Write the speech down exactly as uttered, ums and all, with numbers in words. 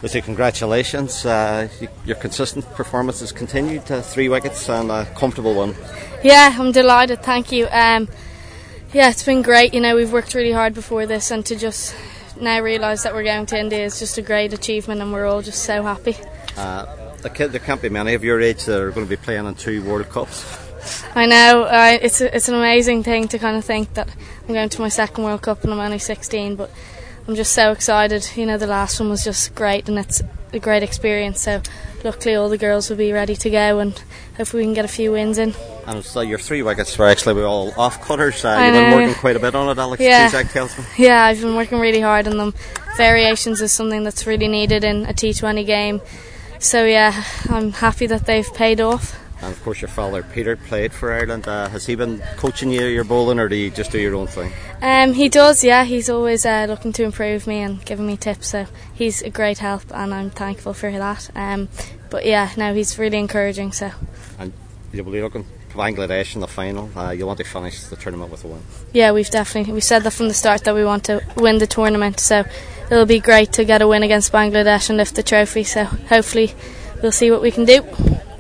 Lucy, congratulations. Uh, your consistent performance has continued. Uh, three wickets and a comfortable one. Yeah, I'm delighted. Thank you. Um, yeah, it's been great. You know, we've worked really hard before this, and to just now realise that we're going to India is just a great achievement, and we're all just so happy. Uh, there can't be many of your age that are going to be playing in two World Cups. I know. Uh, it's a, it's an amazing thing to kind of think that I'm going to my second World Cup and I'm only sixteen, but I'm just so excited. You know, the last one was just great, and it's a great experience. So luckily all the girls will be ready to go, and hopefully we can get a few wins in. And so your three wickets were actually all off cutters. Uh, you've been working quite a bit on it, Alex yeah. Cusack tells me. Yeah, I've been working really hard on them. Variations is something that's really needed in a T twenty game. So yeah, I'm happy that they've paid off. And of course your father Peter played for Ireland. Uh, has he been coaching you your bowling, or do you just do your own thing? Um, he does, yeah. He's always uh, looking to improve me and giving me tips, so he's a great help and I'm thankful for that. Um, but yeah, no, he's really encouraging. So. And you'll be looking for Bangladesh in the final. Uh, you want to finish the tournament with a win? Yeah, we've definitely we said that from the start that we want to win the tournament, so it'll be great to get a win against Bangladesh and lift the trophy, so hopefully we'll see what we can do.